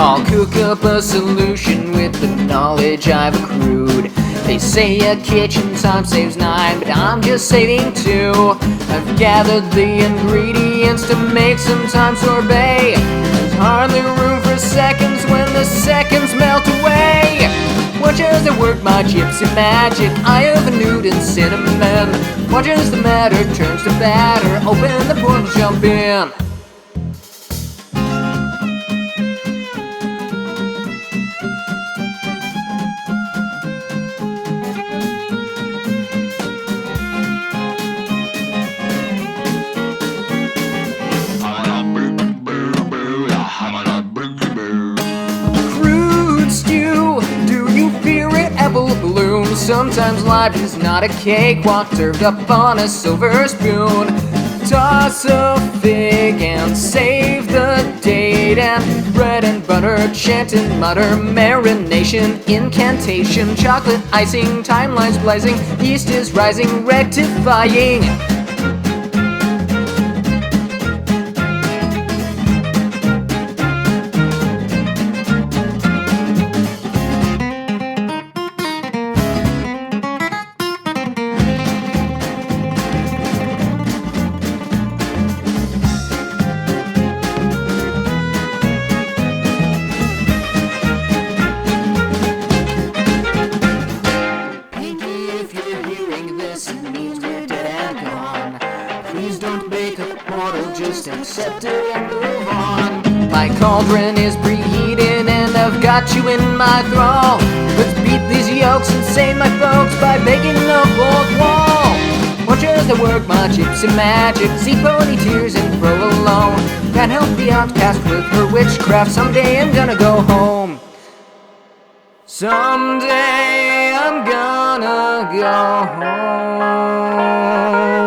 I'll cook up a solution with the knowledge I've accrued. They say a kitchen time saves 9, but I'm just saving 2. I've gathered the ingredients to make some thyme sorbet. There's hardly room for seconds when the seconds melt away. Watch as I work my gypsy magic. I have a nude and cinnamon. Watch as the matter turns to batter. Open the portal, jump in. Sometimes life is not a cakewalk served up on a silver spoon. Toss a fig and save the date, and bread and butter, chant and mutter, marination, incantation, chocolate icing, timelines blazing, yeast is rising, rectifying. Please don't make a portal, just accept it and move on. My cauldron is preheating and I've got you in my thrall. Let's beat these yolks and save my folks by making a fourth wall. Watch as I work my gypsy magic, see pony tears and fro alone. Can't help the outcast with her witchcraft, someday I'm gonna go home. Someday I'm gonna go home.